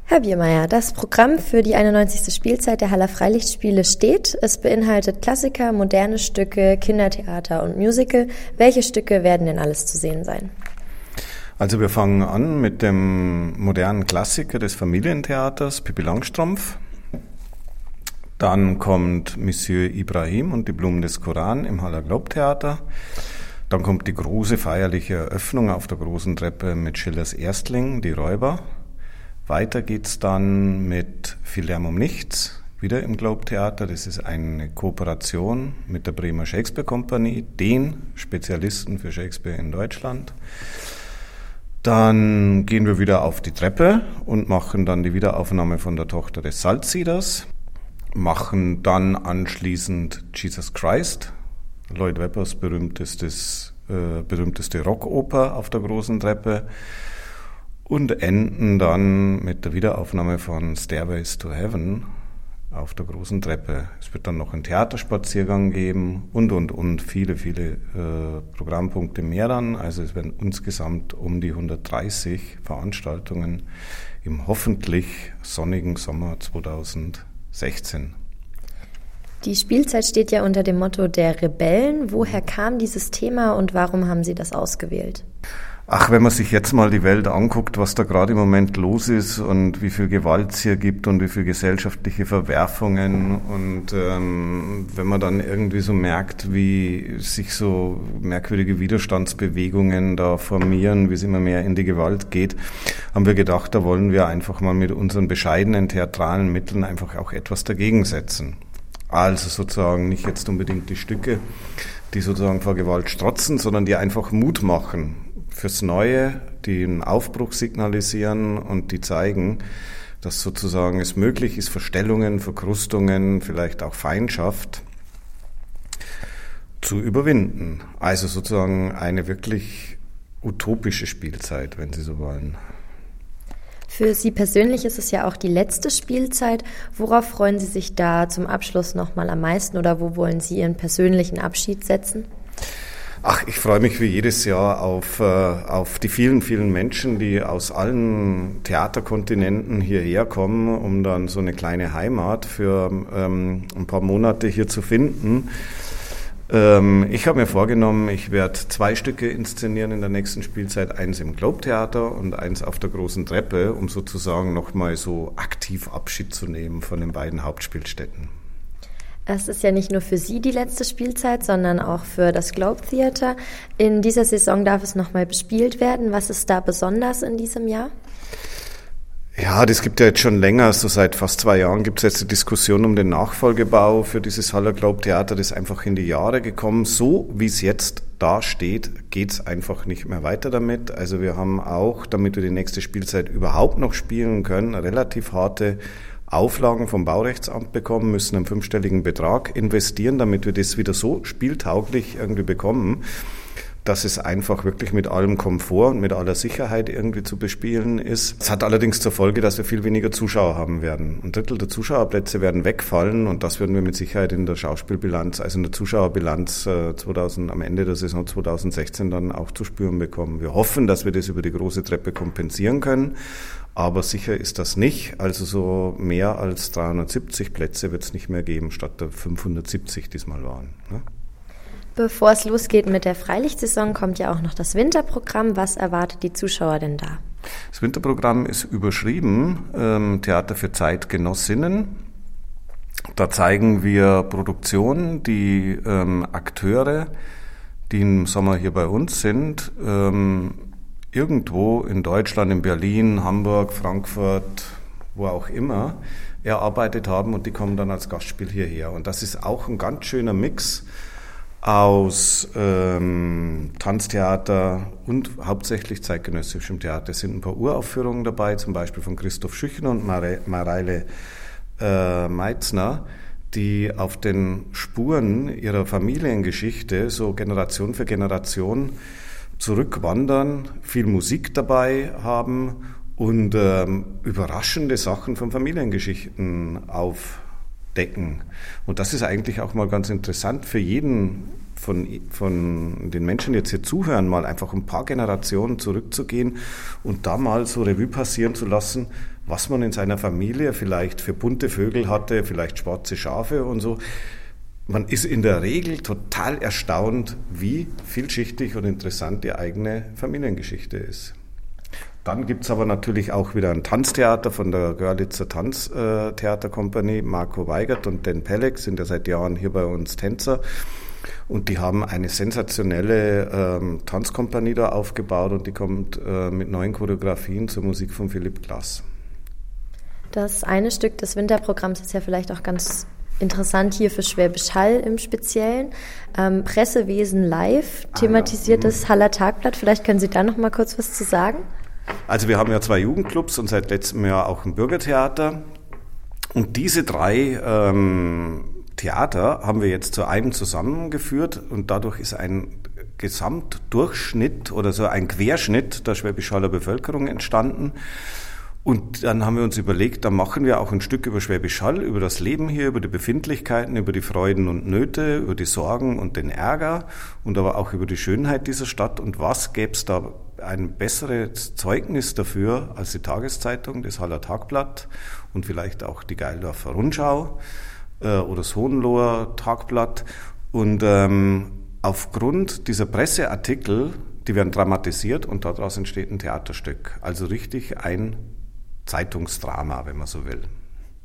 Herr Biermeier, das Programm für die 91. Spielzeit der Haller Freilichtspiele steht. Es beinhaltet Klassiker, moderne Stücke, Kindertheater und Musical. Welche Stücke werden denn alles zu sehen sein? Also wir fangen an mit dem modernen Klassiker des Familientheaters, Pippi Langstrumpf. Dann kommt Monsieur Ibrahim und die Blumen des Koran im Haller Globe-Theater. Dann kommt die große feierliche Eröffnung auf der großen Treppe mit Schillers Erstling, die Räuber. Weiter geht's dann mit Viel Lärm um nichts, wieder im Globe-Theater. Das ist eine Kooperation mit der Bremer Shakespeare Company, den Spezialisten für Shakespeare in Deutschland. Dann gehen wir wieder auf die Treppe und machen dann die Wiederaufnahme von der Tochter des Salzsieders. Machen dann anschließend Jesus Christ, Lloyd Webbers berühmteste Rockoper auf der großen Treppe. Und enden dann mit der Wiederaufnahme von Stairways to Heaven auf der großen Treppe. Es wird dann noch einen Theaterspaziergang geben und viele Programmpunkte mehr dann. Also es werden insgesamt um die 130 Veranstaltungen im hoffentlich sonnigen Sommer 2016. Die Spielzeit steht ja unter dem Motto der Rebellen. Woher kam dieses Thema und warum haben Sie das ausgewählt? Ach, wenn man sich jetzt mal die Welt anguckt, was da gerade im Moment los ist und wie viel Gewalt es hier gibt und wie viel gesellschaftliche Verwerfungen und wenn man dann irgendwie so merkt, wie sich so merkwürdige Widerstandsbewegungen da formieren, wie es immer mehr in die Gewalt geht, haben wir gedacht, da wollen wir einfach mal mit unseren bescheidenen theatralen Mitteln einfach auch etwas dagegen setzen. Also sozusagen nicht jetzt unbedingt die Stücke, die sozusagen vor Gewalt strotzen, sondern die einfach Mut machen fürs Neue, die einen Aufbruch signalisieren und die zeigen, dass sozusagen es möglich ist, Verstellungen, Verkrustungen, vielleicht auch Feindschaft zu überwinden. Also sozusagen eine wirklich utopische Spielzeit, wenn Sie so wollen. Für Sie persönlich ist es ja auch die letzte Spielzeit. Worauf freuen Sie sich da zum Abschluss nochmal am meisten oder wo wollen Sie Ihren persönlichen Abschied setzen? Ach, ich freue mich wie jedes Jahr auf die vielen Menschen, die aus allen Theaterkontinenten hierher kommen, um dann so eine kleine Heimat für ein paar Monate hier zu finden. Ich habe mir vorgenommen, ich werde 2 Stücke inszenieren in der nächsten Spielzeit, eins im Globe-Theater und eins auf der großen Treppe, um sozusagen nochmal so aktiv Abschied zu nehmen von den beiden Hauptspielstätten. Es ist ja nicht nur für Sie die letzte Spielzeit, sondern auch für das Globe Theater. In dieser Saison darf es nochmal bespielt werden. Was ist da besonders in diesem Jahr? Ja, das gibt ja jetzt schon länger, so seit fast 2 Jahren gibt es jetzt eine Diskussion um den Nachfolgebau für dieses Haller Globe Theater, das ist einfach in die Jahre gekommen. So wie es jetzt da steht, geht es einfach nicht mehr weiter damit. Also wir haben auch, damit wir die nächste Spielzeit überhaupt noch spielen können, relativ harte Auflagen vom Baurechtsamt bekommen, müssen einen 5-stelligen Betrag investieren, damit wir das wieder so spieltauglich irgendwie bekommen, dass es einfach wirklich mit allem Komfort und mit aller Sicherheit irgendwie zu bespielen ist. Es hat allerdings zur Folge, dass wir viel weniger Zuschauer haben werden. 1/3 der Zuschauerplätze werden wegfallen und das werden wir mit Sicherheit in der Schauspielbilanz, also in der Zuschauerbilanz am Ende der Saison 2016 dann auch zu spüren bekommen. Wir hoffen, dass wir das über die große Treppe kompensieren können, aber sicher ist das nicht. Also so mehr als 370 Plätze wird es nicht mehr geben, statt der 570 diesmal waren. Ne? Bevor es losgeht mit der Freilichtsaison, kommt ja auch noch das Winterprogramm. Was erwartet die Zuschauer denn da? Das Winterprogramm ist überschrieben, Theater für Zeitgenossinnen. Da zeigen wir Produktionen, die Akteure, die im Sommer hier bei uns sind, irgendwo in Deutschland, in Berlin, Hamburg, Frankfurt, wo auch immer, erarbeitet haben und die kommen dann als Gastspiel hierher. Und das ist auch ein ganz schöner Mix aus Tanztheater und hauptsächlich zeitgenössischem Theater. Es sind ein paar Uraufführungen dabei, zum Beispiel von Christoph Schüchner und Mareile Meitzner, die auf den Spuren ihrer Familiengeschichte so Generation für Generation zurückwandern, viel Musik dabei haben und überraschende Sachen von Familiengeschichten aufdecken. Und das ist eigentlich auch mal ganz interessant für jeden von den Menschen, die jetzt hier zuhören, mal einfach ein paar Generationen zurückzugehen und da mal so Revue passieren zu lassen, was man in seiner Familie vielleicht für bunte Vögel hatte, vielleicht schwarze Schafe und so. Man ist in der Regel total erstaunt, wie vielschichtig und interessant die eigene Familiengeschichte ist. Dann gibt es aber natürlich auch wieder ein Tanztheater von der Görlitzer Tanztheaterkompanie. Marco Weigert und Dan Pelleck sind ja seit Jahren hier bei uns Tänzer. Und die haben eine sensationelle Tanzkompanie da aufgebaut und die kommt mit neuen Choreografien zur Musik von Philipp Glass. Das eine Stück des Winterprogramms ist ja vielleicht auch ganz interessant hier für Schwäbisch Hall im Speziellen. Pressewesen live thematisiert das Haller Tagblatt. Vielleicht können Sie da noch mal kurz was zu sagen? Also wir haben ja 2 Jugendclubs und seit letztem Jahr auch ein Bürgertheater. Und diese 3 Theater haben wir jetzt zu einem zusammengeführt und dadurch ist ein Gesamtdurchschnitt oder so ein Querschnitt der Schwäbisch Haller Bevölkerung entstanden. Und dann haben wir uns überlegt, da machen wir auch ein Stück über Schwäbisch Hall, über das Leben hier, über die Befindlichkeiten, über die Freuden und Nöte, über die Sorgen und den Ärger und aber auch über die Schönheit dieser Stadt. Und was gäbe es da ein besseres Zeugnis dafür als die Tageszeitung, das Haller Tagblatt und vielleicht auch die Geildorfer Rundschau oder das Hohenloher Tagblatt. Und aufgrund dieser Presseartikel, die werden dramatisiert und daraus entsteht ein Theaterstück. Also richtig ein Zeitungsdrama, wenn man so will.